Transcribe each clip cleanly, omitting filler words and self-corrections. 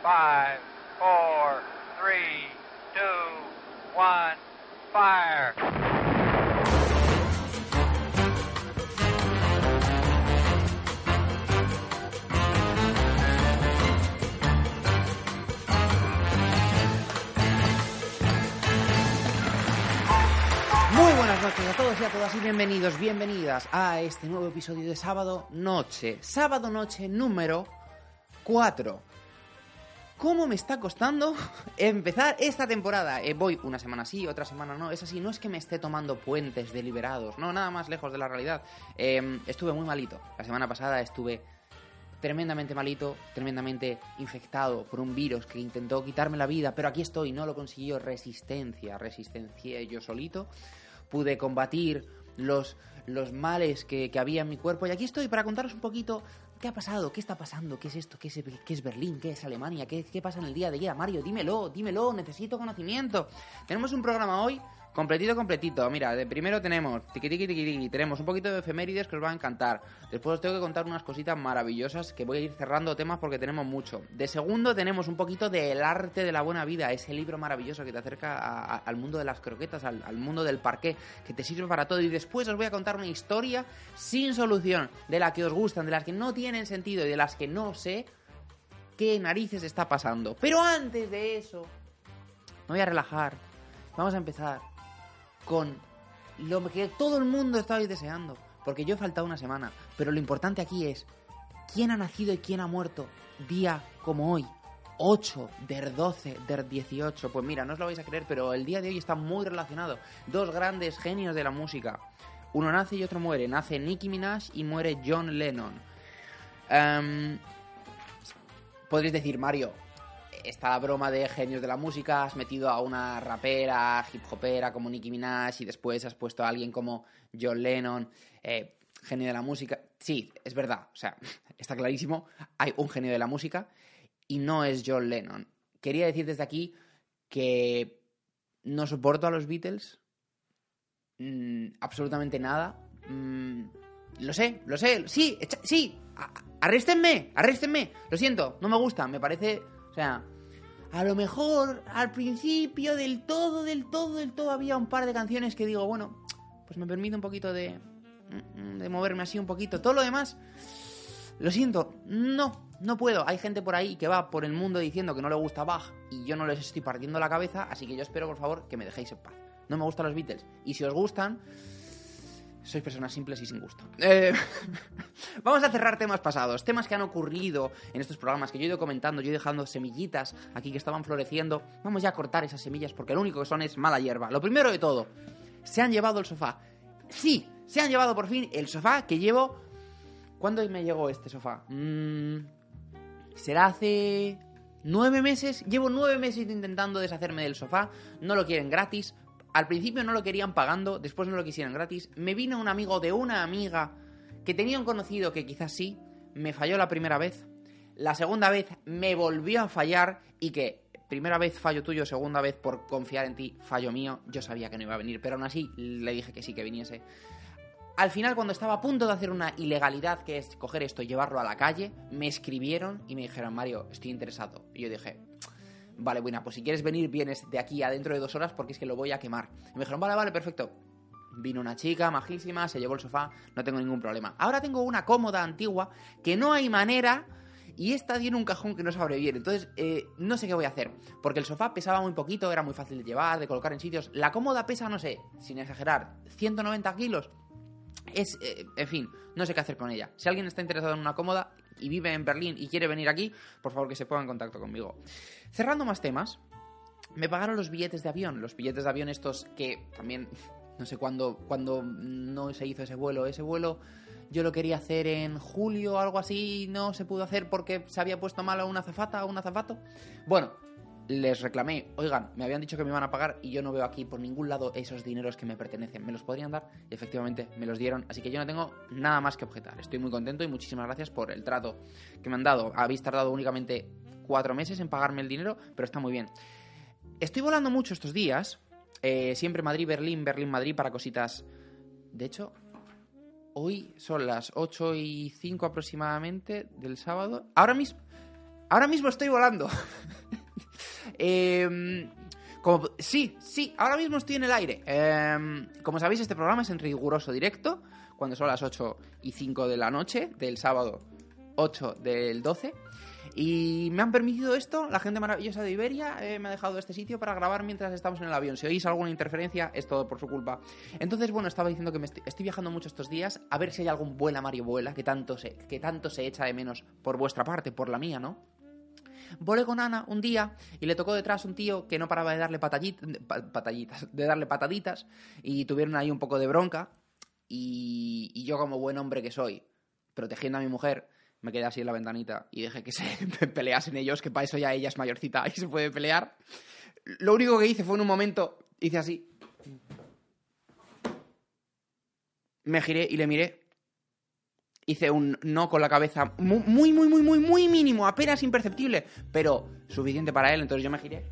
5, 4, 3, 2, 1, fire. Muy buenas noches a todos y a todas y bienvenidos, bienvenidas a este nuevo episodio de Sábado Noche. Sábado Noche número 4. ¿Cómo me está costando empezar esta temporada? Voy una semana sí, otra semana no. Es así, no es que me esté tomando puentes deliberados, no, nada más lejos de la realidad. Estuve muy malito. La semana pasada estuve tremendamente malito, tremendamente infectado por un virus que intentó quitarme la vida, pero aquí estoy, no lo consiguió. Resistencié yo solito. Pude combatir los males que había en mi cuerpo y aquí estoy para contaros un poquito qué ha pasado, qué está pasando, qué es esto, qué es Berlín, qué es Alemania, qué pasa en el día de día. Mario, dímelo, necesito conocimiento. Tenemos un programa hoy completito. Mira, de primero tenemos tenemos un poquito de efemérides que os va a encantar. Después os tengo que contar unas cositas maravillosas que voy a ir cerrando temas porque tenemos mucho. De segundo tenemos un poquito del arte de la buena vida, ese libro maravilloso que te acerca al mundo de las croquetas, al mundo del parqué, que te sirve para todo. Y después os voy a contar una historia sin solución, de la que os gustan, de las que no tienen sentido y de las que no sé qué narices está pasando. Pero antes de eso, me voy a relajar. Vamos a empezar con lo que todo el mundo está deseando, porque yo he faltado una semana, pero lo importante aquí es quién ha nacido y quién ha muerto día como hoy, 8 del 12 del 18. Pues mira, no os lo vais a creer, pero el día de hoy está muy relacionado. Dos grandes genios de la música, uno nace y otro muere. Nace Nicki Minaj y muere John Lennon. Podréis decir, Mario, esta broma de genios de la música, has metido a una rapera, hip hopera como Nicki Minaj y después has puesto a alguien como John Lennon, genio de la música. Sí, es verdad, o sea, está clarísimo, hay un genio de la música y no es John Lennon. Quería decir desde aquí que no soporto a los Beatles, absolutamente nada. Lo sé, sí, arréstenme, lo siento, no me gusta, me parece... O sea, a lo mejor al principio del todo había un par de canciones que digo, bueno, pues me permite un poquito de moverme así un poquito. Todo lo demás, lo siento, no puedo. Hay gente por ahí que va por el mundo diciendo que no le gusta Bach y yo no les estoy partiendo la cabeza, así que yo espero, por favor, que me dejéis en paz. No me gustan los Beatles. Y si os gustan, sois personas simples y sin gusto. Vamos a cerrar temas pasados, temas que han ocurrido en estos programas, que yo he ido comentando, yo he ido dejando semillitas aquí que estaban floreciendo. Vamos ya a cortar esas semillas porque lo único que son es mala hierba. Lo primero de todo, se han llevado el sofá. Sí, se han llevado por fin el sofá que llevo... ¿Cuándo me llegó este sofá? ¿Será hace 9 meses? Llevo 9 meses intentando deshacerme del sofá. No lo quieren gratis. Al principio no lo querían pagando, después no lo quisieron gratis. Me vino un amigo de una amiga que tenía un conocido que quizás sí, me falló la primera vez. La segunda vez me volvió a fallar y que primera vez fallo tuyo, segunda vez por confiar en ti, fallo mío. Yo sabía que no iba a venir, pero aún así le dije que sí, que viniese. Al final, cuando estaba a punto de hacer una ilegalidad, que es coger esto y llevarlo a la calle, me escribieron y me dijeron, Mario, estoy interesado. Y yo dije... Vale, bueno, pues si quieres venir, vienes de aquí a dentro de 2 horas porque es que lo voy a quemar. Y me dijeron, vale, perfecto. Vino una chica majísima, se llevó el sofá, no tengo ningún problema. Ahora tengo una cómoda antigua que no hay manera y esta tiene un cajón que no se abre bien. Entonces, no sé qué voy a hacer. Porque el sofá pesaba muy poquito, era muy fácil de llevar, de colocar en sitios. La cómoda pesa, no sé, sin exagerar, 190 kilos. Es, en fin, no sé qué hacer con ella. Si alguien está interesado en una cómoda y vive en Berlín y quiere venir aquí, por favor que se ponga en contacto conmigo. Cerrando más temas, me pagaron los billetes de avión. Los billetes de avión estos que también, no sé cuándo no se hizo ese vuelo. Ese vuelo yo lo quería hacer en julio o algo así, no se pudo hacer porque se había puesto mal a una azafata o un azafato. Bueno, les reclamé, oigan, me habían dicho que me iban a pagar y yo no veo aquí por ningún lado esos dineros que me pertenecen. ¿Me los podrían dar? Y efectivamente me los dieron, así que yo no tengo nada más que objetar. Estoy muy contento y muchísimas gracias por el trato que me han dado. Habéis tardado únicamente 4 meses en pagarme el dinero, pero está muy bien. Estoy volando mucho estos días, siempre Madrid-Berlín, Berlín-Madrid para cositas. De hecho, hoy son las 8:05 aproximadamente del sábado. Ahora mismo... Ahora mismo estoy volando. Sí, ahora mismo estoy en el aire. Como sabéis, este programa es en riguroso directo, cuando son las 8:05 de la noche, del sábado 8 del 12. Y me han permitido esto, la gente maravillosa de Iberia me ha dejado este sitio para grabar mientras estamos en el avión. Si oís alguna interferencia, es todo por su culpa. Entonces, bueno, estaba diciendo que estoy viajando mucho estos días, a ver si hay algún vuela Mario Vuela, que tanto se echa de menos por vuestra parte, por la mía, ¿no? Volé con Ana un día y le tocó detrás un tío que no paraba de darle pataditas, y tuvieron ahí un poco de bronca, y yo, como buen hombre que soy, protegiendo a mi mujer, me quedé así en la ventanita y dejé que se peleasen ellos, que para eso ya ella es mayorcita y se puede pelear. Lo único que hice fue, en un momento, hice así, me giré y le miré, hice un no con la cabeza muy mínimo, apenas imperceptible, pero suficiente para él. Entonces yo me giré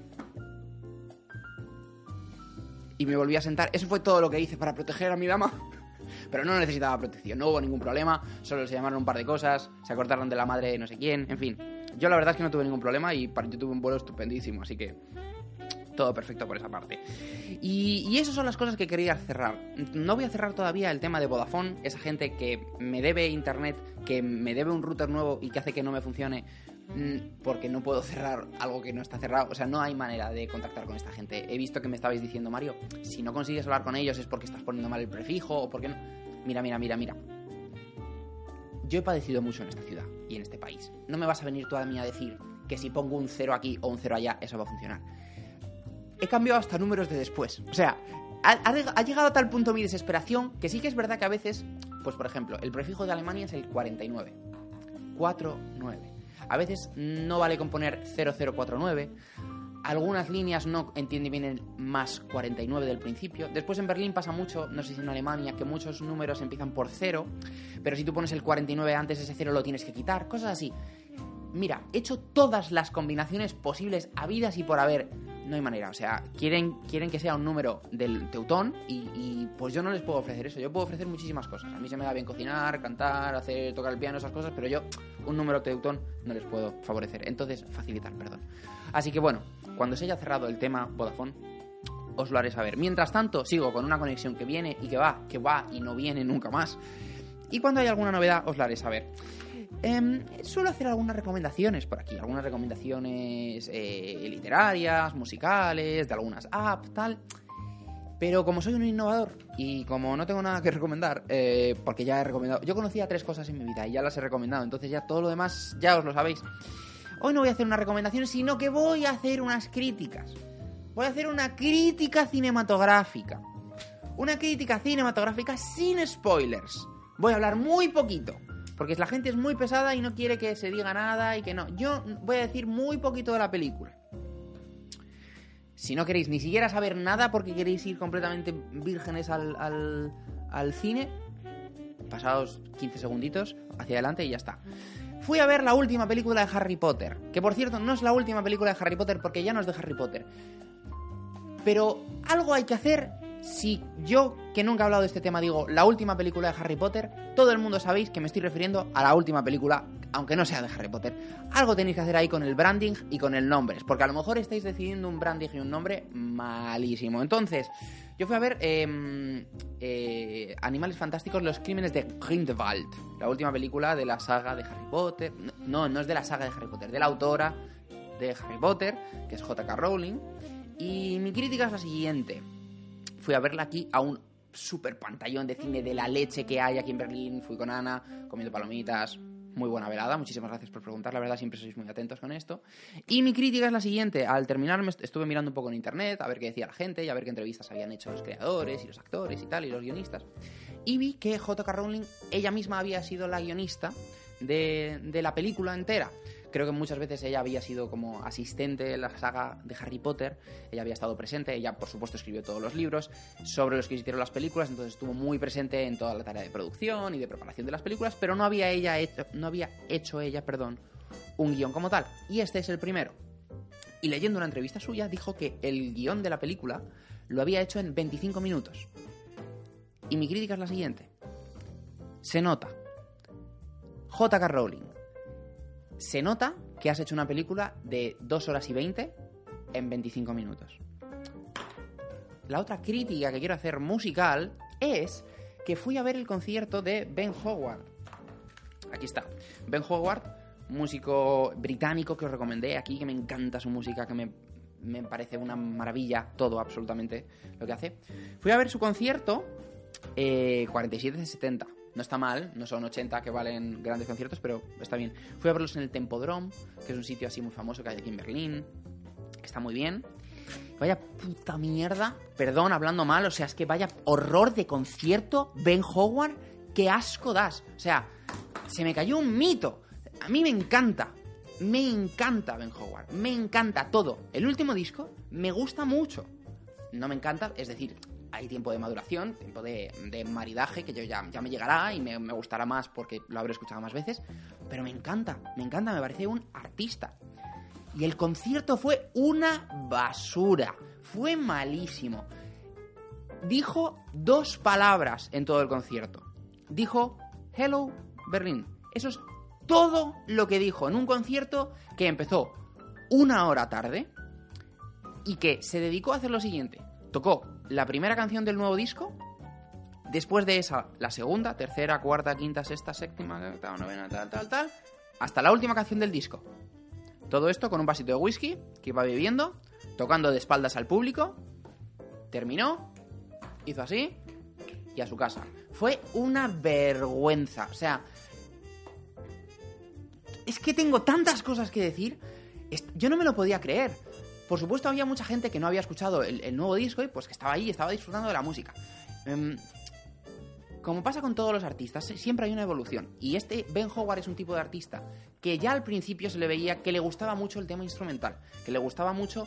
y me volví a sentar. Eso fue todo lo que hice para proteger a mi dama. Pero no necesitaba protección, no hubo ningún problema, solo se llamaron un par de cosas, se acordaron de la madre de no sé quién, en fin. Yo la verdad es que no tuve ningún problema y yo tuve un vuelo estupendísimo, así que todo perfecto por esa parte. Y esas son las cosas que quería cerrar. No voy a cerrar todavía el tema de Vodafone, esa gente que me debe internet, que me debe un router nuevo y que hace que no me funcione, porque no puedo cerrar algo que no está cerrado. O sea, no hay manera de contactar con esta gente. He visto que me estabais diciendo, Mario, si no consigues hablar con ellos es porque estás poniendo mal el prefijo o porque no. Mira. Yo he padecido mucho en esta ciudad y en este país. No me vas a venir tú a mí a decir que si pongo un 0 aquí o un 0 allá, eso va a funcionar. He cambiado hasta números de después. O sea, ha llegado a tal punto mi desesperación que sí que es verdad que a veces, pues por ejemplo, el prefijo de Alemania es el 49. 49. A veces no vale con poner 0049. Algunas líneas no entienden bien el más 49 del principio. Después en Berlín pasa mucho, no sé si en Alemania, que muchos números empiezan por 0, pero si tú pones el 49 antes, ese 0 lo tienes que quitar. Cosas así. Mira, he hecho todas las combinaciones posibles, habidas y por haber. No hay manera, o sea, quieren que sea un número del Teutón y pues yo no les puedo ofrecer eso. Yo puedo ofrecer muchísimas cosas. A mí se me da bien cocinar, cantar, tocar el piano, esas cosas, pero yo un número Teutón no les puedo favorecer. Entonces, facilitar, perdón. Así que bueno, cuando se haya cerrado el tema Vodafone, os lo haré saber. Mientras tanto, sigo con una conexión que viene y que va y no viene nunca más. Y cuando haya alguna novedad, os la haré saber. Suelo hacer algunas recomendaciones por aquí, algunas recomendaciones literarias, musicales, de algunas apps, tal. Pero como soy un innovador y como no tengo nada que recomendar, porque ya he recomendado, yo conocía 3 cosas en mi vida y ya las he recomendado, entonces ya todo lo demás ya os lo sabéis. Hoy no voy a hacer unas recomendaciones, sino que voy a hacer unas críticas. Voy a hacer una crítica cinematográfica. Una crítica cinematográfica sin spoilers. Voy a hablar muy poquito, porque la gente es muy pesada y no quiere que se diga nada y que no. Yo voy a decir muy poquito de la película. Si no queréis ni siquiera saber nada porque queréis ir completamente vírgenes al cine, pasaos 15 segunditos hacia adelante y ya está. Fui a ver la última película de Harry Potter, que por cierto no es la última película de Harry Potter porque ya no es de Harry Potter. Pero algo hay que hacer. Si yo, que nunca he hablado de este tema, digo la última película de Harry Potter, todo el mundo sabéis que me estoy refiriendo a la última película, aunque no sea de Harry Potter. Algo tenéis que hacer ahí con el branding y con el nombre, porque a lo mejor estáis decidiendo un branding y un nombre malísimo. Entonces, yo fui a ver Animales Fantásticos, los crímenes de Grindelwald, la última película de la saga de Harry Potter. No es de la saga de Harry Potter, de la autora de Harry Potter, que es J.K. Rowling. Y mi crítica es la siguiente. Fui a verla aquí a un super pantallón de cine de la leche que hay aquí en Berlín. Fui con Ana, comiendo palomitas. Muy buena velada, muchísimas gracias por preguntar. La verdad, siempre sois muy atentos con esto. Y mi crítica es la siguiente. Al terminar estuve mirando un poco en internet, a ver qué decía la gente y a ver qué entrevistas habían hecho los creadores y los actores y tal, y los guionistas. Y vi que J.K. Rowling, ella misma había sido la guionista de la película entera. Creo que muchas veces ella había sido como asistente en la saga de Harry Potter. Ella había estado presente. Ella, por supuesto, escribió todos los libros sobre los que se hicieron las películas. Entonces estuvo muy presente en toda la tarea de producción y de preparación de las películas. Pero no había hecho ella un guión como tal. Y este es el primero. Y leyendo una entrevista suya, dijo que el guión de la película lo había hecho en 25 minutos. Y mi crítica es la siguiente. Se nota. J.K. Rowling. Se nota que has hecho una película de 2 horas y 20 en 25 minutos. La otra crítica que quiero hacer musical es que fui a ver el concierto de Ben Howard. Aquí está. Ben Howard, músico británico que os recomendé aquí, que me encanta su música, que me parece una maravilla todo, absolutamente, lo que hace. Fui a ver su concierto, 47 de 70. No está mal, no son 80 que valen grandes conciertos, pero está bien. Fui a verlos en el Tempodrom, que es un sitio así muy famoso que hay aquí en Berlín, que está muy bien. Vaya puta mierda, perdón, hablando mal, o sea, es que vaya horror de concierto, Ben Howard, qué asco das. O sea, se me cayó un mito. A mí me encanta Ben Howard, me encanta todo. El último disco me gusta mucho. No me encanta, es decir, hay tiempo de maduración, tiempo de maridaje, que yo ya me llegará y me gustará más porque lo habré escuchado más veces. Pero me encanta, me parece un artista. Y el concierto fue una basura, fue malísimo. Dijo 2 palabras en todo el concierto. Dijo, Hello, Berlín. Eso es todo lo que dijo en un concierto que empezó 1 hora tarde y que se dedicó a hacer lo siguiente. Tocó la primera canción del nuevo disco, después de esa, la segunda, tercera, cuarta, quinta, sexta, séptima, novena, tal, hasta la última canción del disco. Todo esto con un vasito de whisky que iba bebiendo, tocando de espaldas al público. Terminó, hizo así y a su casa. Fue una vergüenza. O sea, es que tengo tantas cosas que decir. Yo no me lo podía creer. Por supuesto, había mucha gente que no había escuchado el nuevo disco y pues que estaba ahí y estaba disfrutando de la música. Como pasa con todos los artistas, siempre hay una evolución. Y Ben Howard es un tipo de artista que ya al principio se le veía que le gustaba mucho el tema instrumental, que le gustaba mucho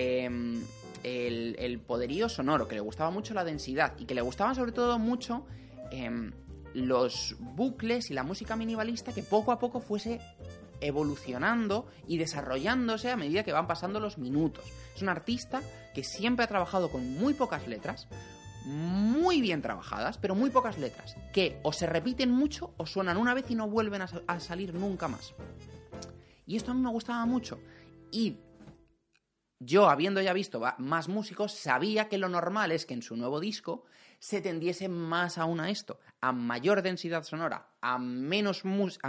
el poderío sonoro, que le gustaba mucho la densidad y que le gustaba sobre todo mucho los bucles y la música minimalista que poco a poco fuese evolucionando y desarrollándose a medida que van pasando los minutos. Es un artista que siempre ha trabajado con muy pocas letras, muy bien trabajadas, pero muy pocas letras, que o se repiten mucho o suenan una vez y no vuelven a salir nunca más. Y esto a mí me gustaba mucho. Y yo, habiendo ya visto más músicos, sabía que lo normal es que en su nuevo disco se tendiese más aún a esto, a mayor densidad sonora, a menos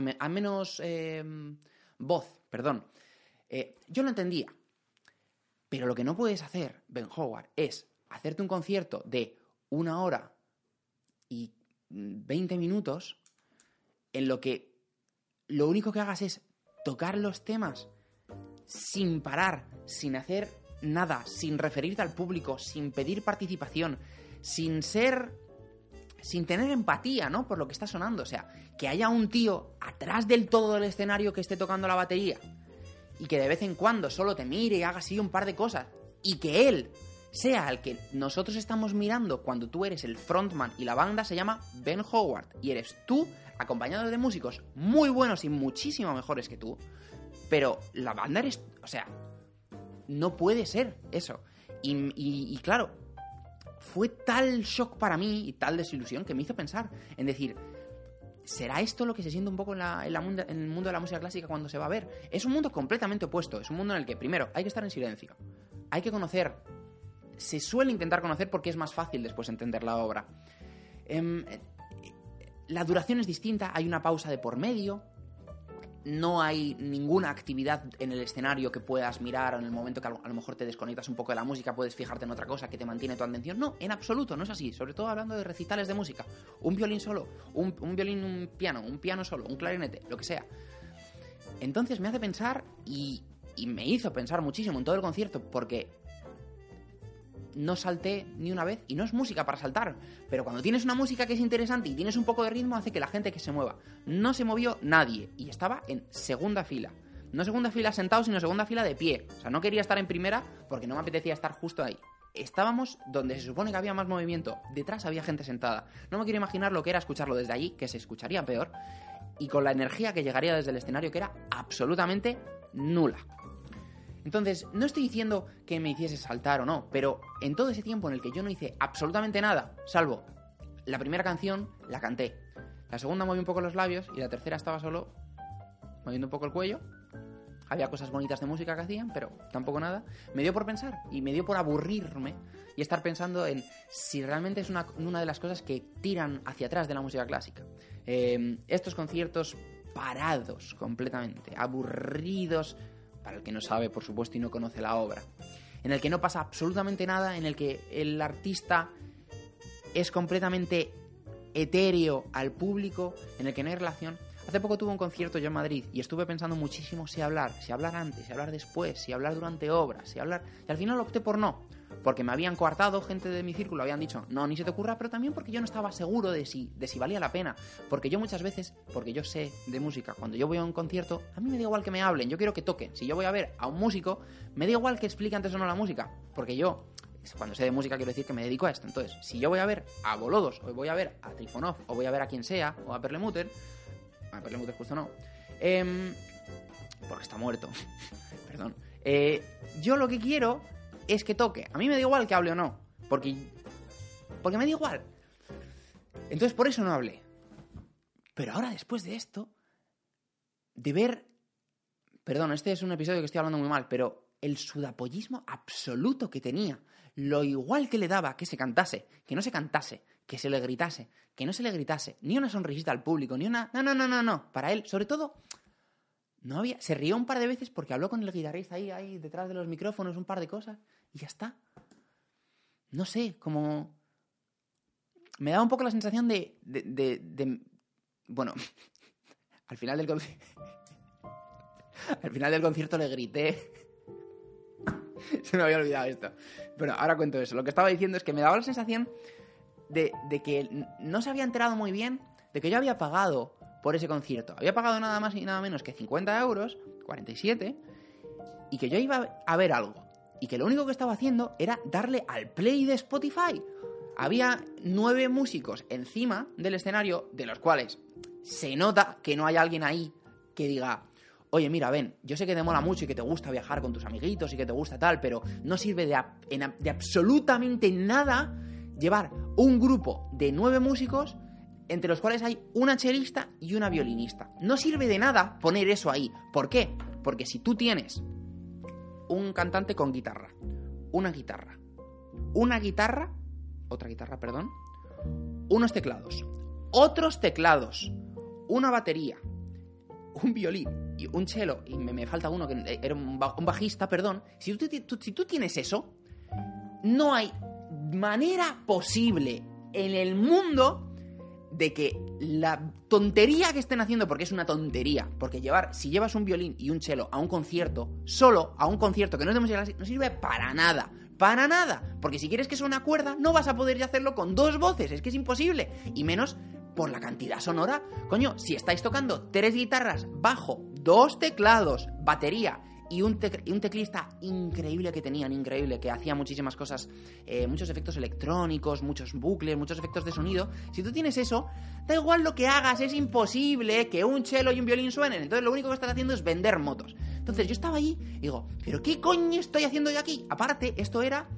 voz, perdón. Yo lo entendía. Pero lo que no puedes hacer, Ben Howard, es hacerte un concierto de 1 hora y 20 minutos en lo que lo único que hagas es tocar los temas sin parar, sin hacer nada, sin referirte al público, sin pedir participación, sin tener empatía, ¿no? Por lo que está sonando. O sea, que haya un tío atrás del todo del escenario que esté tocando la batería y que de vez en cuando solo te mire y haga así un par de cosas y que él sea el que nosotros estamos mirando cuando tú eres el frontman y la banda se llama Ben Howard y eres tú acompañado de músicos muy buenos y muchísimo mejores que tú, pero la banda eres... O sea, no puede ser eso. Y claro, fue tal shock para mí y tal desilusión que me hizo pensar en decir, ¿será esto lo que se siente un poco en el mundo de la música clásica cuando se va a ver? Es un mundo completamente opuesto. Es un mundo en el que, primero, hay que estar en silencio. Hay que conocer. Se suele intentar conocer porque es más fácil después entender la obra. La duración es distinta. Hay una pausa de por medio. No hay ninguna actividad en el escenario que puedas mirar en el momento que a lo mejor te desconectas un poco de la música, puedes fijarte en otra cosa que te mantiene tu atención. No, en absoluto, no es así. Sobre todo hablando de recitales de música. Un violín solo, un violín, un piano solo, un clarinete, lo que sea. Entonces me hace pensar y me hizo pensar muchísimo en todo el concierto porque no salté ni una vez y no es música para saltar, pero cuando tienes una música que es interesante y tienes un poco de ritmo hace que la gente que se mueva. No se movió nadie y estaba en segunda fila. No segunda fila sentado, sino segunda fila de pie. O sea, no quería estar en primera porque no me apetecía estar justo ahí. Estábamos donde se supone que había más movimiento. Detrás había gente sentada. No me quiero imaginar lo que era escucharlo desde allí, que se escucharía peor, y con la energía que llegaría desde el escenario, que era absolutamente nula. Entonces, no estoy diciendo que me hiciese saltar o no, pero en todo ese tiempo en el que yo no hice absolutamente nada, salvo la primera canción, la canté. La segunda moví un poco los labios y la tercera estaba solo moviendo un poco el cuello Había cosas bonitas de música que hacían, pero tampoco nada. Me dio por pensar y me dio por aburrirme y estar pensando en si realmente es una de las cosas que tiran hacia atrás de la música clásica. Estos conciertos parados completamente, aburridos, para el que no sabe, por supuesto, y no conoce la obra, en el que no pasa absolutamente nada, en el que el artista es completamente etéreo al público, en el que no hay relación. Hace poco tuve un concierto yo en Madrid y estuve pensando muchísimo si hablar antes, si hablar después, si hablar durante obras, y al final opté por no, porque me habían coartado, gente de mi círculo habían dicho no, ni se te ocurra, pero también porque yo no estaba seguro de si valía la pena, porque yo muchas veces, porque yo sé de música, cuando yo voy a un concierto, a mí me da igual que me hablen, yo quiero que toquen. Si yo voy a ver a un músico, me da igual que explique antes o no la música, porque yo, cuando sé de música, quiero decir que me dedico a esto. Entonces, si yo voy a ver a Volodos, o voy a ver a Trifonov, o voy a ver a quien sea, o a Perlemuter justo no, porque está muerto, perdón, yo lo que quiero es que toque. A mí me da igual que hable o no, porque me da igual. Entonces por eso no hablé. Pero ahora, después de esto, de ver, perdón, este es un episodio que estoy hablando muy mal, pero el sudapollismo absoluto que tenía, lo igual que le daba que se cantase, que no se cantase, que se le gritase, que no se le gritase, ni una sonrisita al público, ni una... No. Para él, sobre todo, no había... Se rió un par de veces porque habló con el guitarrista ahí detrás de los micrófonos, un par de cosas, y ya está. No sé, como... Me daba un poco la sensación de... Bueno, al final del concierto le grité... Se me había olvidado esto. Bueno, ahora cuento eso. Lo que estaba diciendo es que me daba la sensación de que no se había enterado muy bien de que yo había pagado por ese concierto. Había pagado nada más y nada menos que 50 euros, 47, y que yo iba a ver algo. Y que lo único que estaba haciendo era darle al play de Spotify. Había 9 músicos encima del escenario, de los cuales se nota que no hay alguien ahí que diga... Oye, mira, ven, yo sé que te mola mucho y que te gusta viajar con tus amiguitos y que te gusta tal, pero no sirve de absolutamente nada llevar un grupo de 9 músicos entre los cuales hay una chelista y una violinista. No sirve de nada poner eso ahí. ¿Por qué? Porque si tú tienes un cantante con guitarra, otra guitarra, unos teclados, otros teclados, una batería, un violín y un cello, y me falta uno que era un bajista, perdón. Si tú tienes eso, no hay manera posible en el mundo de que la tontería que estén haciendo, porque es una tontería, porque si llevas un violín y un cello a un concierto, solo a un concierto que no es de música clásica, no sirve para nada, porque si quieres que suene a cuerda, no vas a poder hacerlo con 2 voces, es que es imposible, y menos por la cantidad sonora. Coño, si estáis tocando 3 guitarras, bajo, 2 teclados, batería y un teclista increíble que hacía muchísimas cosas, muchos efectos electrónicos, muchos bucles, muchos efectos de sonido. Si tú tienes eso, da igual lo que hagas, es imposible que un cello y un violín suenen. Entonces lo único que estás haciendo es vender motos. Entonces yo estaba ahí y digo, ¿pero qué coño estoy haciendo yo aquí? Aparte, esto era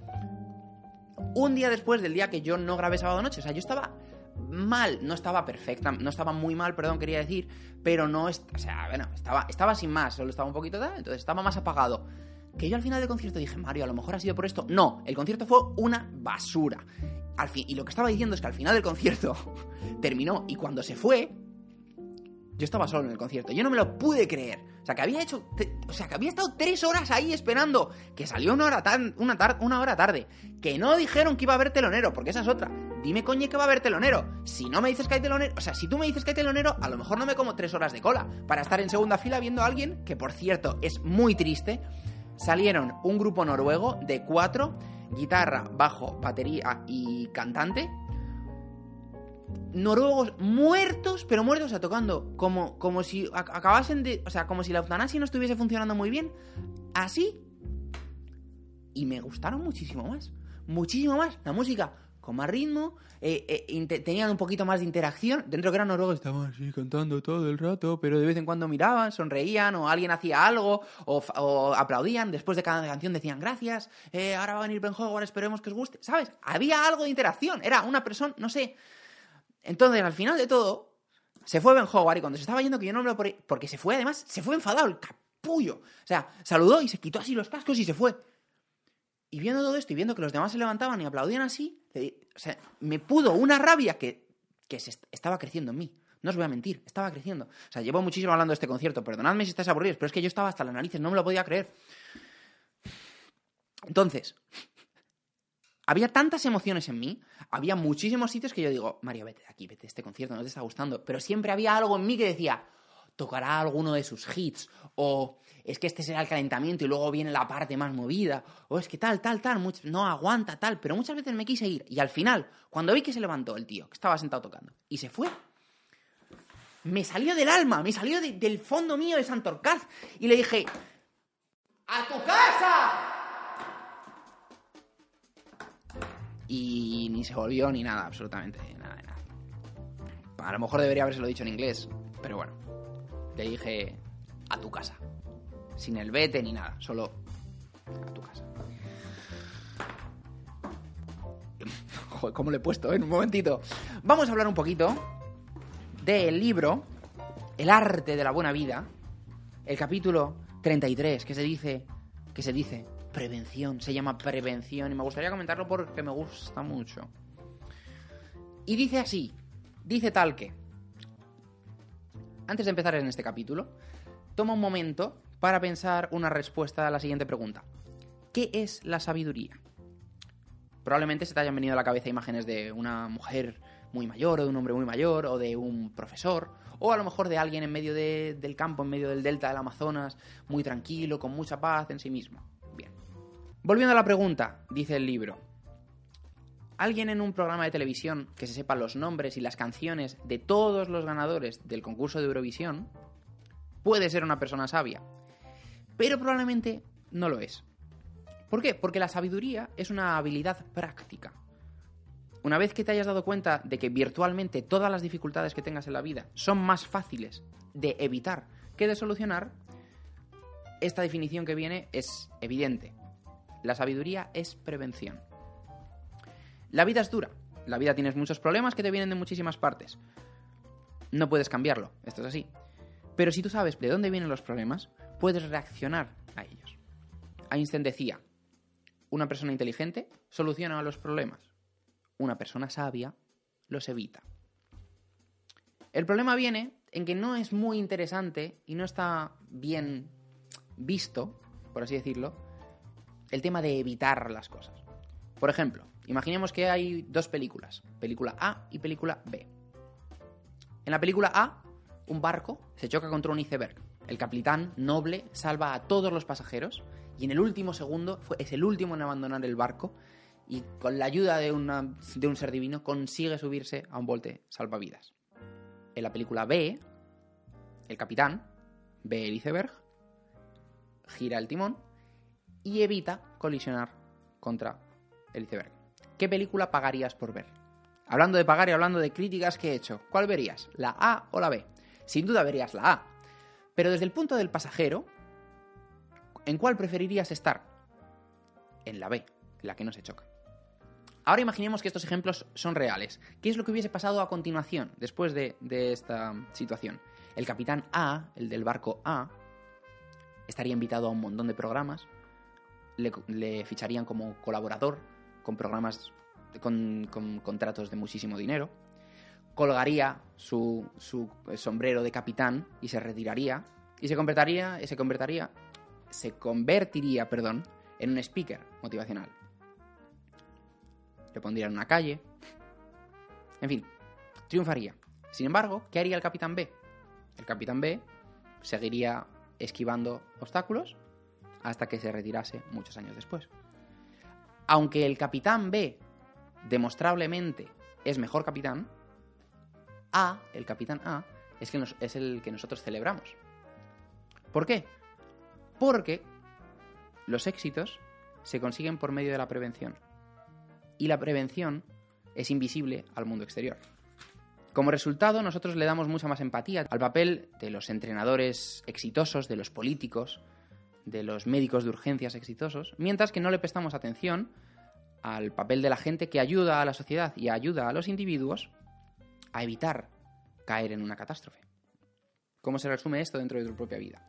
un día después del día que yo no grabé sábado noche. O sea, yo estaba mal, no estaba perfecta, no estaba muy mal, perdón, quería decir, pero no, o sea, bueno, estaba sin más, solo estaba un poquito tal, entonces estaba más apagado. Que yo al final del concierto dije, Mario, a lo mejor ha sido por esto. No, el concierto fue una basura. Y lo que estaba diciendo es que al final del concierto terminó, y cuando se fue, yo estaba solo en el concierto, yo no me lo pude creer. O sea, que había estado 3 horas ahí esperando, que salió una hora tarde, que no dijeron que iba a haber telonero, porque esa es otra. Dime, coño, que va a haber telonero. Si no me dices que hay telonero, o sea, si tú me dices que hay telonero, a lo mejor no me como 3 horas de cola para estar en segunda fila viendo a alguien, que por cierto es muy triste. Salieron un grupo noruego de 4, guitarra, bajo, batería y cantante. Noruegos muertos, pero muertos, o sea, tocando como si acabasen de... O sea, como si la eutanasia no estuviese funcionando muy bien. Así. Y me gustaron muchísimo más. La música con más ritmo, tenían un poquito más de interacción. Dentro que eran noruegos, estaban así cantando todo el rato, pero de vez en cuando miraban, sonreían, o alguien hacía algo, o aplaudían. Después de cada canción decían gracias, ahora va a venir Ben Howard, esperemos que os guste, ¿sabes? Había algo de interacción, era una persona, no sé. Entonces, al final de todo, se fue Ben Howard, y cuando se estaba yendo, que yo no me lo... Porque se fue, además, se fue enfadado, el ¡Puyo! O sea, saludó y se quitó así los cascos y se fue. Y viendo todo esto y viendo que los demás se levantaban y aplaudían así, o sea, me pudo una rabia que estaba creciendo en mí. No os voy a mentir, estaba creciendo. O sea, llevo muchísimo hablando de este concierto. Perdonadme si estáis aburridos, pero es que yo estaba hasta las narices, no me lo podía creer. Entonces, había tantas emociones en mí, había muchísimos sitios que yo digo, Mario, vete de aquí, vete de este concierto, no te está gustando. Pero siempre había algo en mí que decía, tocará alguno de sus hits, o es que este será el calentamiento y luego viene la parte más movida, o es que tal, no aguanta, tal. Pero muchas veces me quise ir. Y al final, cuando vi que se levantó el tío, que estaba sentado tocando, y se fue, me salió del alma, me salió del fondo mío de Santorcaz, y le dije, ¡a tu casa! Y ni se volvió ni nada, absolutamente nada. A lo mejor debería habérselo dicho en inglés, pero bueno. Le dije, a tu casa. Sin el vete ni nada, solo a tu casa. Joder, ¿cómo le he puesto, en un momentito? Vamos a hablar un poquito del libro El arte de la buena vida, el capítulo 33, que se dice prevención, se llama prevención, y me gustaría comentarlo porque me gusta mucho. Y dice así, dice tal que, antes de empezar en este capítulo, toma un momento para pensar una respuesta a la siguiente pregunta. ¿Qué es la sabiduría? Probablemente se te hayan venido a la cabeza imágenes de una mujer muy mayor, o de un hombre muy mayor, o de un profesor, o a lo mejor de alguien en medio del campo, en medio del delta del Amazonas, muy tranquilo, con mucha paz en sí mismo. Bien. Volviendo a la pregunta, dice el libro, ¿alguien en un programa de televisión que se sepa los nombres y las canciones de todos los ganadores del concurso de Eurovisión puede ser una persona sabia? Pero probablemente no lo es. ¿Por qué? Porque la sabiduría es una habilidad práctica. Una vez que te hayas dado cuenta de que virtualmente todas las dificultades que tengas en la vida son más fáciles de evitar que de solucionar, esta definición que viene es evidente. La sabiduría es prevención. La vida es dura. La vida tienes muchos problemas que te vienen de muchísimas partes. No puedes cambiarlo, esto es así. Pero si tú sabes de dónde vienen los problemas, puedes reaccionar a ellos. Einstein decía, una persona inteligente soluciona los problemas. Una persona sabia los evita. El problema viene en que no es muy interesante y no está bien visto, por así decirlo, el tema de evitar las cosas. Por ejemplo, imaginemos que hay dos películas, película A y película B. En la película A, un barco se choca contra un iceberg. El capitán noble salva a todos los pasajeros y en el último segundo es el último en abandonar el barco y con la ayuda de un ser divino consigue subirse a un bote salvavidas. En la película B, el capitán ve el iceberg, gira el timón y evita colisionar contra el iceberg. ¿Qué película pagarías por ver? Hablando de pagar y hablando de críticas que he hecho, ¿cuál verías? ¿La A o la B? Sin duda verías la A. Pero desde el punto del pasajero, ¿en cuál preferirías estar? En la B, en la que no se choca. Ahora imaginemos que estos ejemplos son reales. ¿Qué es lo que hubiese pasado a continuación, después de esta situación? El capitán A, el del barco A, estaría invitado a un montón de programas, le ficharían como colaborador con programas, con contratos de muchísimo dinero, colgaría su sombrero de capitán y se retiraría y se convertiría en un speaker motivacional. Le pondrían en una calle. En fin, triunfaría. Sin embargo, ¿qué haría el capitán B? El capitán B seguiría esquivando obstáculos hasta que se retirase muchos años después. Aunque el capitán B demostrablemente es mejor capitán, el capitán A, es el que nosotros celebramos. ¿Por qué? Porque los éxitos se consiguen por medio de la prevención. Y la prevención es invisible al mundo exterior. Como resultado, nosotros le damos mucha más empatía al papel de los entrenadores exitosos, de los políticos, de los médicos de urgencias exitosos, mientras que no le prestamos atención al papel de la gente que ayuda a la sociedad y ayuda a los individuos a evitar caer en una catástrofe. ¿Cómo se resume esto dentro de tu propia vida?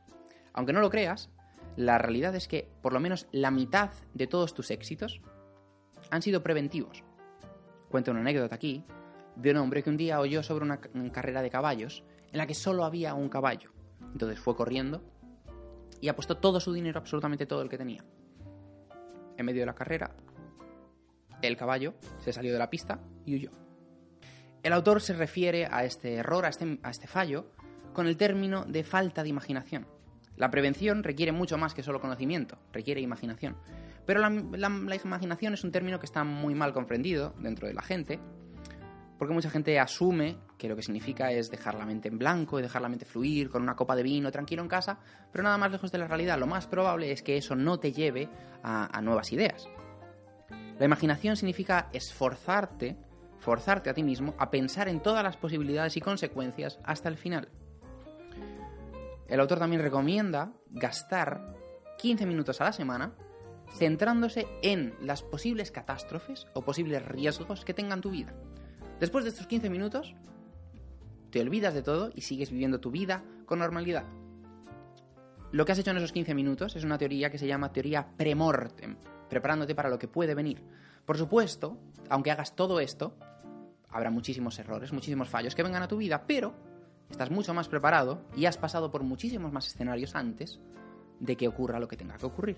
Aunque no lo creas, la realidad es que por lo menos la mitad de todos tus éxitos han sido preventivos. Cuento una anécdota aquí de un hombre que un día oyó sobre una carrera de caballos en la que solo había un caballo. Entonces fue corriendo y apostó todo su dinero, absolutamente todo el que tenía. En medio de la carrera, el caballo se salió de la pista y huyó. El autor se refiere a este error, a este fallo, con el término de falta de imaginación. La prevención requiere mucho más que solo conocimiento, requiere imaginación. Pero la imaginación es un término que está muy mal comprendido dentro de la gente, porque mucha gente asume que lo que significa es dejar la mente en blanco y dejar la mente fluir con una copa de vino tranquilo en casa, pero nada más lejos de la realidad. Lo más probable es que eso no te lleve a nuevas ideas. La imaginación significa forzarte a ti mismo a pensar en todas las posibilidades y consecuencias hasta el final. El autor también recomienda gastar 15 minutos a la semana centrándose en las posibles catástrofes o posibles riesgos que tenga tu vida. Después de estos 15 minutos, te olvidas de todo y sigues viviendo tu vida con normalidad. Lo que has hecho en esos 15 minutos es una teoría que se llama teoría premortem, preparándote para lo que puede venir. Por supuesto, aunque hagas todo esto, habrá muchísimos errores, muchísimos fallos que vengan a tu vida, pero estás mucho más preparado y has pasado por muchísimos más escenarios antes de que ocurra lo que tenga que ocurrir.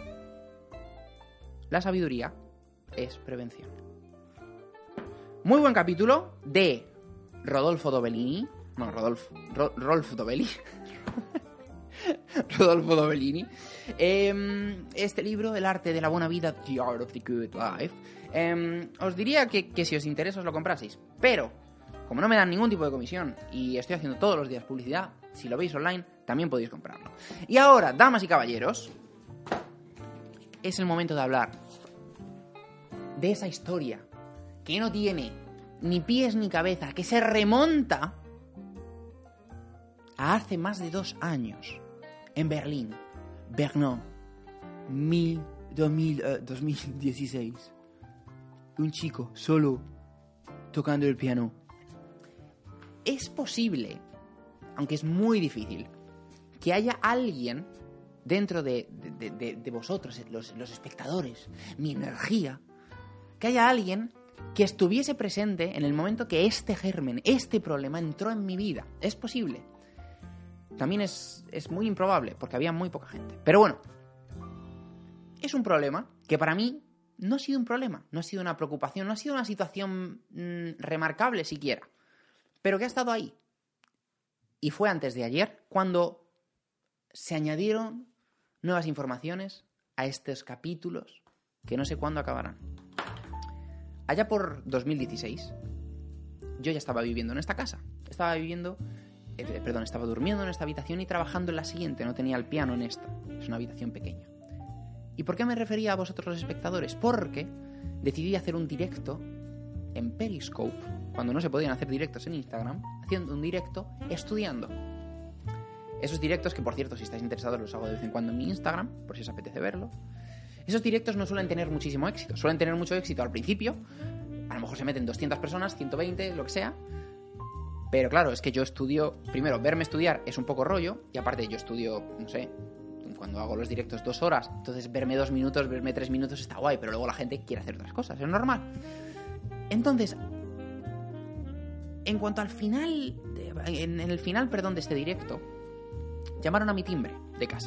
La sabiduría es prevención. Muy buen capítulo de Rodolfo Dobellini. No, Rolf Dobelli. Rodolfo Dobellini. Este libro, El arte de la buena vida, The Art of the Good Life. Os diría que si os interesa os lo compraseis. Pero, como no me dan ningún tipo de comisión y estoy haciendo todos los días publicidad, si lo veis online, también podéis comprarlo. Y ahora, damas y caballeros, es el momento de hablar de esa historia que no tiene ni pies ni cabeza, que se remonta a hace más de 2 años, en Berlín, Berlín, 2016. Un chico solo tocando el piano. Es posible, aunque es muy difícil, que haya alguien dentro de vosotros, los espectadores, mi energía, que haya alguien que estuviese presente en el momento que este germen, este problema entró en mi vida. Es posible. También es muy improbable, porque había muy poca gente. Pero bueno, es un problema que para mí no ha sido un problema, no ha sido una preocupación, no ha sido una situación remarcable siquiera, pero que ha estado ahí. Y fue antes de ayer cuando se añadieron nuevas informaciones a estos capítulos que no sé cuándo acabarán. Allá por 2016, yo ya estaba viviendo en esta casa. Estaba durmiendo en esta habitación y trabajando en la siguiente. No tenía el piano en esta. Es una habitación pequeña. ¿Y por qué me refería a vosotros los espectadores? Porque decidí hacer un directo en Periscope, cuando no se podían hacer directos en Instagram, haciendo un directo estudiando. Esos directos, que por cierto, si estáis interesados, los hago de vez en cuando en mi Instagram, por si os apetece verlo. Esos directos no suelen tener muchísimo éxito. Suelen tener mucho éxito al principio. A lo mejor se meten 200 personas, 120, lo que sea. Pero claro, es que yo estudio... Primero, verme estudiar es un poco rollo. Y aparte, yo estudio, no sé, cuando hago los directos 2 horas. Entonces, verme 2 minutos, verme 3 minutos está guay. Pero luego la gente quiere hacer otras cosas. Es normal. Entonces, en cuanto al final... En el final, de este directo, llamaron a mi timbre de casa.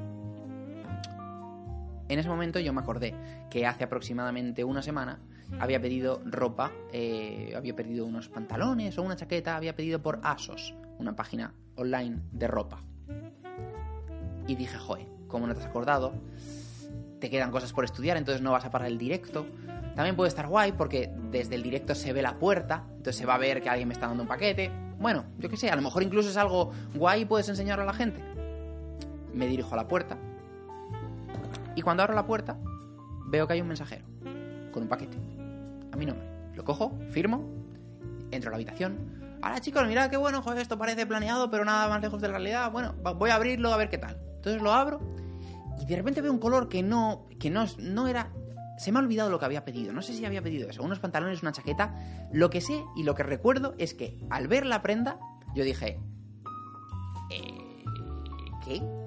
En ese momento yo me acordé que hace aproximadamente una semana había pedido ropa, había pedido unos pantalones o una chaqueta, había pedido por ASOS, una página online de ropa. Y dije, joder, ¿cómo no te has acordado? Te quedan cosas por estudiar, entonces no vas a parar el directo. También puede estar guay porque desde el directo se ve la puerta, entonces se va a ver que alguien me está dando un paquete. Bueno, yo qué sé, a lo mejor incluso es algo guay y puedes enseñarlo a la gente. Me dirijo a la puerta. Y cuando abro la puerta, veo que hay un mensajero con un paquete a mi nombre. Lo cojo, firmo, entro a la habitación. Ahora chicos, mirad qué bueno, joder, esto parece planeado, pero nada más lejos de la realidad. Bueno, voy a abrirlo a ver qué tal. Entonces lo abro y de repente veo un color que no era... Se me ha olvidado lo que había pedido. No sé si había pedido eso, unos pantalones, una chaqueta. Lo que sé y lo que recuerdo es que al ver la prenda, yo dije...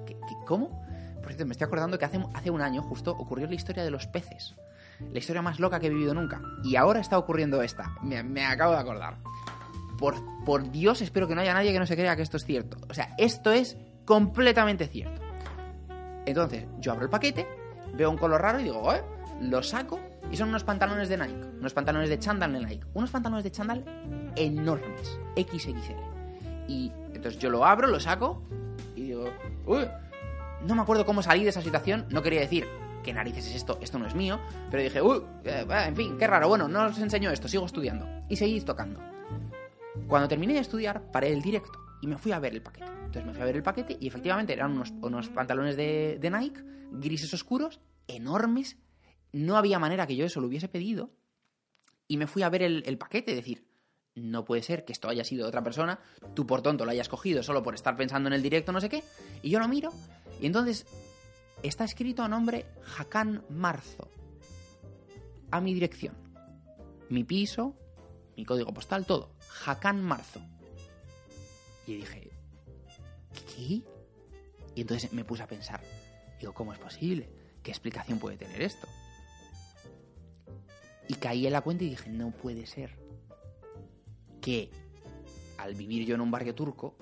¿Cómo? Por cierto, me estoy acordando que hace un año justo ocurrió la historia de los peces. La historia más loca que he vivido nunca. Y ahora está ocurriendo esta. Me acabo de acordar. Por Dios, espero que no haya nadie que no se crea que esto es cierto. O sea, esto es completamente cierto. Entonces, yo abro el paquete, veo un color raro y digo, lo saco y son unos pantalones de Nike. Unos pantalones de chándal de Nike. Unos pantalones de chándal enormes. XXL. Y entonces yo lo abro, lo saco y digo, uy, no me acuerdo cómo salí de esa situación. No quería decir, ¿qué narices es esto? Esto no es mío. Pero dije, en fin, qué raro. Bueno, no os enseño esto, sigo estudiando. Y seguí tocando. Cuando terminé de estudiar, paré el directo y me fui a ver el paquete. Entonces me fui a ver el paquete y efectivamente eran unos pantalones de Nike, grises oscuros, enormes. No había manera que yo eso lo hubiese pedido. Y me fui a ver el paquete, es decir, no puede ser que esto haya sido de otra persona, tú por tonto lo hayas cogido solo por estar pensando en el directo no sé qué. Y yo lo miro y entonces está escrito a nombre Hakan Marzo. A mi dirección. Mi piso, mi código postal, todo. Hakan Marzo. Y dije, ¿qué? Y entonces me puse a pensar, digo, ¿cómo es posible? ¿Qué explicación puede tener esto? Y caí en la cuenta y dije, no puede ser que al vivir yo en un barrio turco,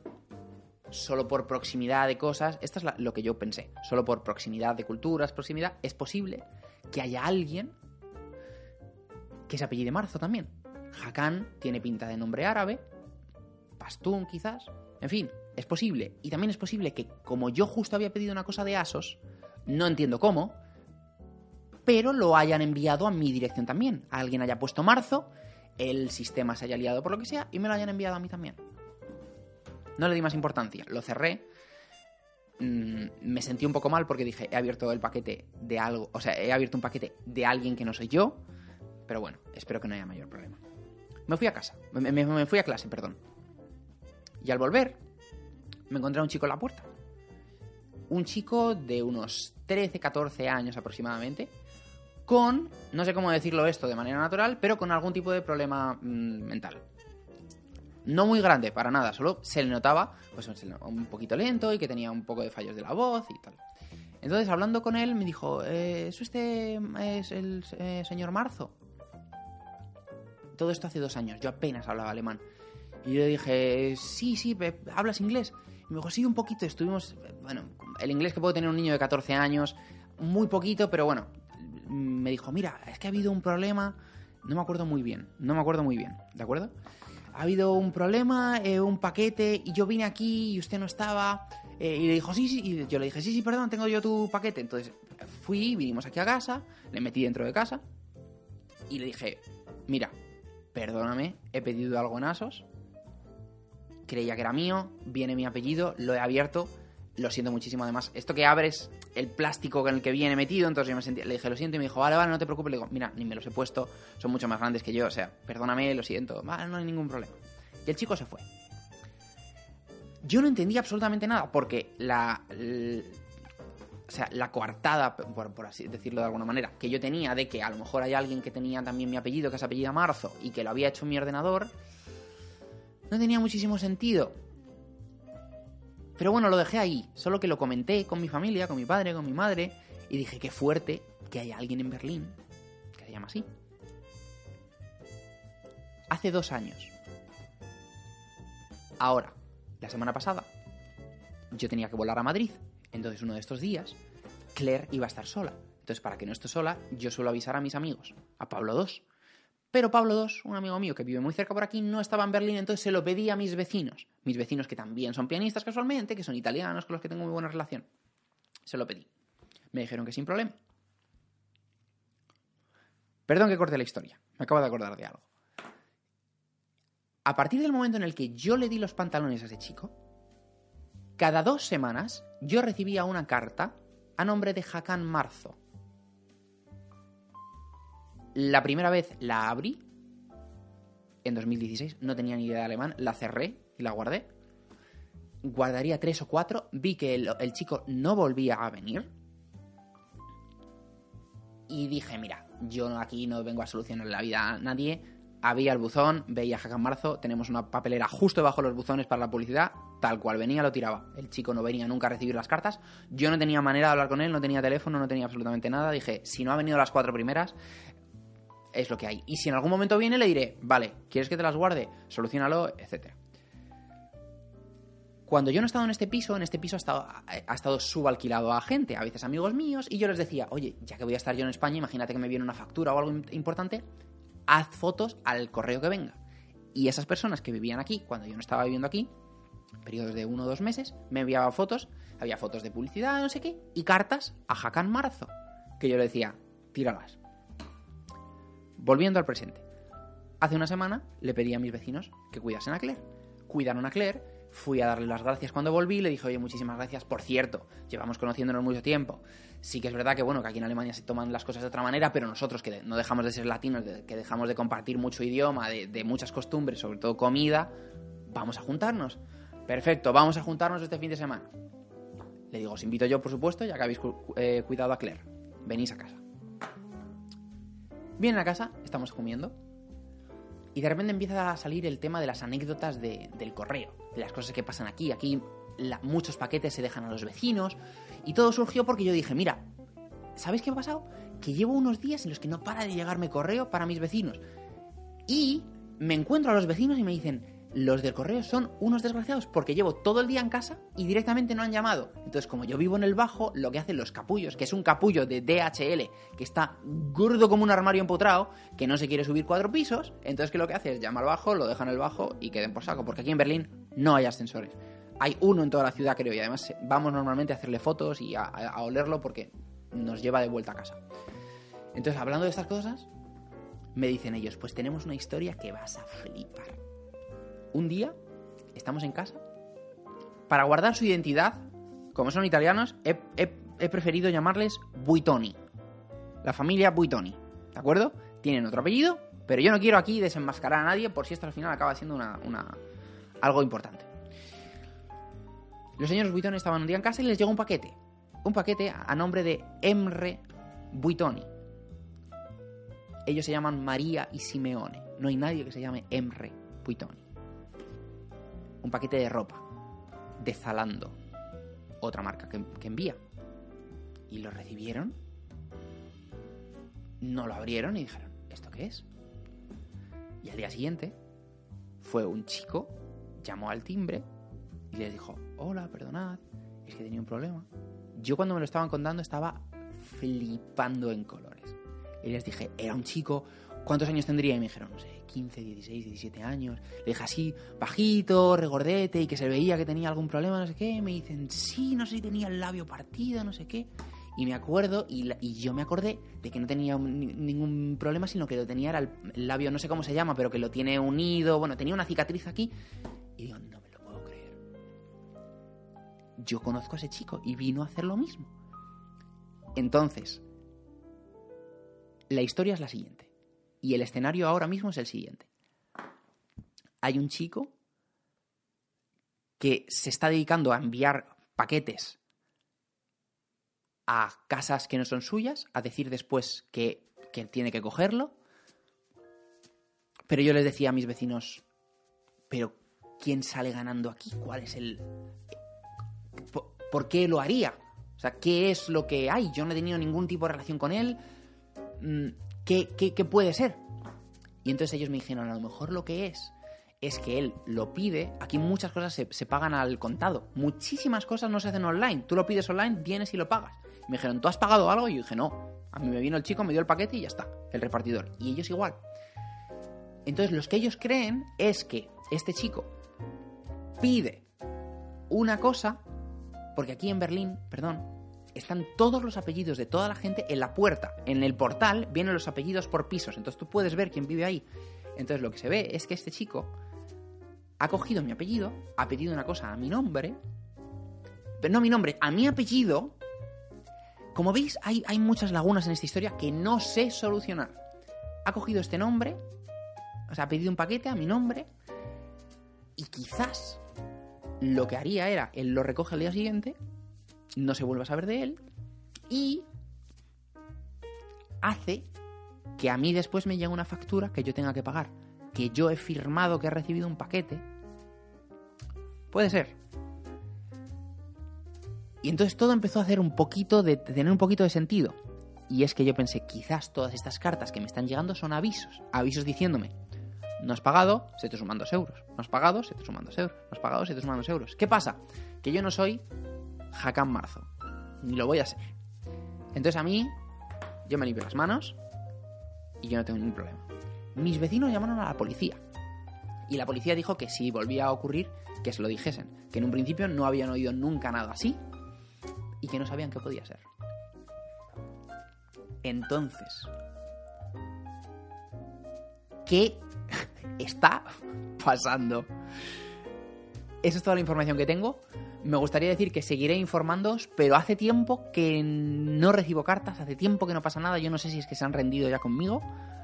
solo por proximidad de cosas, esto es lo que yo pensé, solo por proximidad de culturas, proximidad, es posible que haya alguien que se apellide Marzo también. Hakan tiene pinta de nombre árabe, pastún quizás, en fin, es posible. Y también es posible que, como yo justo había pedido una cosa de ASOS, no entiendo cómo, pero lo hayan enviado a mi dirección también. Alguien haya puesto Marzo, el sistema se haya liado por lo que sea y me lo hayan enviado a mí también. No le di más importancia, lo cerré. Me sentí un poco mal porque dije, he abierto el paquete de algo, o sea, he abierto un paquete de alguien que no soy yo, pero bueno, espero que no haya mayor problema. Me fui a casa, me fui a clase, perdón. Y al volver, me encontré a un chico en la puerta. Un chico de unos 13, 14 años aproximadamente, con, no sé cómo decirlo esto de manera natural, pero con algún tipo de problema mental. No muy grande, para nada, solo se le notaba pues, un poquito lento y que tenía un poco de fallos de la voz y tal. Entonces, hablando con él, me dijo, ¿es usted es el señor Marzo? Todo esto hace 2 años, yo apenas hablaba alemán. Y yo le dije, sí, ¿hablas inglés? Y me dijo, sí, un poquito, estuvimos, bueno, el inglés que puede tener un niño de 14 años, muy poquito, pero bueno, me dijo, mira, es que ha habido un problema, no me acuerdo muy bien, ¿de acuerdo? Ha habido un problema, un paquete, y yo vine aquí y usted no estaba, y le dijo, sí, y yo le dije, sí, perdón, tengo yo tu paquete. Entonces vinimos aquí a casa, le metí dentro de casa, y le dije, mira, perdóname, he pedido algo en ASOS, creía que era mío, viene mi apellido, lo he abierto, lo siento muchísimo. Además, esto que abres el plástico con el que viene metido, entonces yo le dije, lo siento, y me dijo, vale, no te preocupes. Le digo, mira, ni me los he puesto, son mucho más grandes que yo, o sea, perdóname, lo siento, vale, no hay ningún problema. Y el chico se fue. Yo no entendía absolutamente nada, porque la coartada, por así decirlo de alguna manera, que yo tenía de que a lo mejor hay alguien que tenía también mi apellido, que se apellida Marzo, y que lo había hecho en mi ordenador, no tenía muchísimo sentido. Pero bueno, lo dejé ahí. Solo que lo comenté con mi familia, con mi padre, con mi madre, y dije, qué fuerte que haya alguien en Berlín que se llama así. Hace 2 años. Ahora, la semana pasada, yo tenía que volar a Madrid. Entonces, uno de estos días, Claire iba a estar sola. Entonces, para que no esté sola, yo suelo avisar a mis amigos, a Pablo 2. Pero Pablo 2, un amigo mío que vive muy cerca por aquí, no estaba en Berlín, entonces se lo pedí a mis vecinos. Mis vecinos que también son pianistas casualmente, que son italianos, con los que tengo muy buena relación. Se lo pedí. Me dijeron que sin problema. Perdón que corte la historia, me acabo de acordar de algo. A partir del momento en el que yo le di los pantalones a ese chico, cada 2 semanas yo recibía una carta a nombre de Hakan Marzo. La primera vez la abrí, en 2016, no tenía ni idea de alemán, la cerré y la guardé. Guardaría 3 o 4, vi que el chico no volvía a venir. Y dije, mira, yo aquí no vengo a solucionar la vida a nadie. Había el buzón, veía Hakan Marzo, tenemos una papelera justo debajo de los buzones para la publicidad, tal cual venía lo tiraba. El chico no venía nunca a recibir las cartas. Yo no tenía manera de hablar con él, no tenía teléfono, no tenía absolutamente nada. Dije, si no ha venido las 4 primeras, es lo que hay. Y si en algún momento viene, le diré, vale, ¿quieres que te las guarde? Soluciónalo, etcétera. Cuando yo no he estado en este piso ha estado subalquilado a gente, a veces amigos míos, y yo les decía, oye, ya que voy a estar yo en España, imagínate que me viene una factura o algo importante, haz fotos al correo que venga. Y esas personas que vivían aquí, cuando yo no estaba viviendo aquí, periodos de 1 o 2 meses, me enviaban fotos, había fotos de publicidad, no sé qué, y cartas a Hakan Marzo, que yo le decía, tíralas. Volviendo al presente. Hace una semana le pedí a mis vecinos que cuidasen a Claire. Cuidaron a Claire. Fui a darle las gracias cuando volví, le dije, oye, muchísimas gracias, por cierto, llevamos conociéndonos mucho tiempo. Sí que es verdad que, bueno, que aquí en Alemania se toman las cosas de otra manera, pero nosotros que no dejamos de ser latinos, que dejamos de compartir mucho idioma, de muchas costumbres, sobre todo comida, vamos a juntarnos. Perfecto, vamos a juntarnos este fin de semana. Le digo, os invito yo, por supuesto, ya que habéis cuidado a Claire. Venís a casa. Vienen a casa, estamos comiendo. Y de repente empieza a salir el tema de las anécdotas del correo, de las cosas que pasan aquí. Aquí muchos paquetes se dejan a los vecinos. Y todo surgió porque yo dije, mira, ¿sabéis qué ha pasado? Que llevo unos días en los que no para de llegarme correo para mis vecinos. Y me encuentro a los vecinos y me dicen, los del correo son unos desgraciados porque llevo todo el día en casa y directamente no han llamado. Entonces, como yo vivo en el bajo, lo que hacen los capullos, que es un capullo de DHL, que está gordo como un armario empotrado, que no se quiere subir 4 pisos, entonces que lo que hace es llamar al bajo, lo dejan en el bajo y queden por saco, porque aquí en Berlín no hay ascensores. Hay uno en toda la ciudad, creo, y además vamos normalmente a hacerle fotos y a olerlo porque nos lleva de vuelta a casa. Entonces, hablando de estas cosas, me dicen ellos, pues tenemos una historia que vas a flipar. Un día, estamos en casa, para guardar su identidad, como son italianos, he preferido llamarles Buitoni. La familia Buitoni, ¿de acuerdo? Tienen otro apellido, pero yo no quiero aquí desenmascarar a nadie por si esto al final acaba siendo algo importante. Los señores Buitoni estaban un día en casa y les llegó un paquete a nombre de Emre Buitoni. Ellos se llaman María y Simeone, no hay nadie que se llame Emre Buitoni. Un paquete de ropa de Zalando, otra marca que envía, y lo recibieron, no lo abrieron y dijeron, ¿esto qué es? Y al día siguiente fue un chico, llamó al timbre y les dijo, hola, perdonad, es que tenía un problema. Yo cuando me lo estaban contando estaba flipando en colores y les dije, era un chico, ¿cuántos años tendría? Y me dijeron, no sé, 15, 16, 17 años. Le dije así, bajito, regordete, y que se veía que tenía algún problema, no sé qué. Me dicen, sí, no sé si tenía el labio partido, no sé qué. Y me acuerdo, y yo me acordé de que no tenía ningún problema, sino que lo tenía era el labio, no sé cómo se llama, pero que lo tiene unido. Bueno, tenía una cicatriz aquí. Y digo, no me lo puedo creer. Yo conozco a ese chico y vino a hacer lo mismo. Entonces, la historia es la siguiente. Y el escenario ahora mismo es el siguiente. Hay un chico que se está dedicando a enviar paquetes a casas que no son suyas, a decir después que tiene que cogerlo. Pero yo les decía a mis vecinos, ¿pero quién sale ganando aquí? ¿Cuál es el...? ¿Por qué lo haría? O sea, ¿qué es lo que hay? Yo no he tenido ningún tipo de relación con él. ¿Qué puede ser? Y entonces ellos me dijeron, a lo mejor lo que es que él lo pide. Aquí muchas cosas se pagan al contado. Muchísimas cosas no se hacen online. Tú lo pides online, vienes y lo pagas. Y me dijeron, ¿tú has pagado algo? Y yo dije, no. A mí me vino el chico, me dio el paquete y ya está. El repartidor. Y ellos igual. Entonces los que ellos creen es que este chico pide una cosa, porque aquí en Berlín, están todos los apellidos de toda la gente en la puerta. En el portal vienen los apellidos por pisos. Entonces tú puedes ver quién vive ahí. Entonces lo que se ve es que este chico ha cogido mi apellido, ha pedido una cosa a mi nombre, pero no a mi nombre, a mi apellido. Como veis, hay muchas lagunas en esta historia que no sé solucionar. Ha cogido este nombre, o sea, ha pedido un paquete a mi nombre, y quizás lo que haría era, él lo recoge al día siguiente, no se vuelve a saber de él, y hace que a mí después me llegue una factura que yo tenga que pagar, que yo he firmado que he recibido un paquete. Puede ser. Y entonces todo empezó a hacer tener un poquito de sentido. Y es que yo pensé, quizás todas estas cartas que me están llegando son avisos. Avisos diciéndome, no has pagado, se te suman 2 euros. No has pagado, se te suman 2 euros. No has pagado, se te suman 2 euros. ¿Qué pasa? Que yo no soy Hakan Marzo. Ni lo voy a ser. Entonces a mí, yo me limpio las manos y yo no tengo ningún problema. Mis vecinos llamaron a la policía. Y la policía dijo que si volvía a ocurrir, que se lo dijesen. Que en un principio no habían oído nunca nada así y que no sabían qué podía ser. Entonces, ¿qué está pasando? Esa es toda la información que tengo. Me gustaría decir que seguiré informándoos, pero hace tiempo que no recibo cartas, hace tiempo que no pasa nada. Yo no sé si es que se han rendido ya conmigo.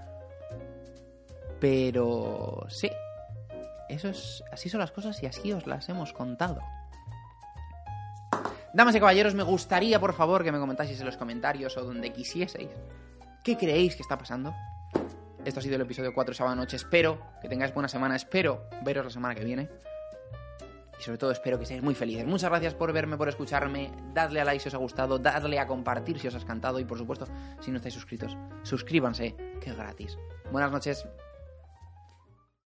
Pero sí, así son las cosas y así os las hemos contado. Damas y caballeros, me gustaría, por favor, que me comentaseis en los comentarios o donde quisieseis qué creéis que está pasando. Esto ha sido el episodio 4 de Sábado Noche. Espero que tengáis buena semana. Espero veros la semana que viene. Y sobre todo espero que seáis muy felices. Muchas gracias por verme, por escucharme. Dadle a like si os ha gustado. Dadle a compartir si os ha encantado. Y por supuesto, si no estáis suscritos, suscríbanse, que es gratis. Buenas noches.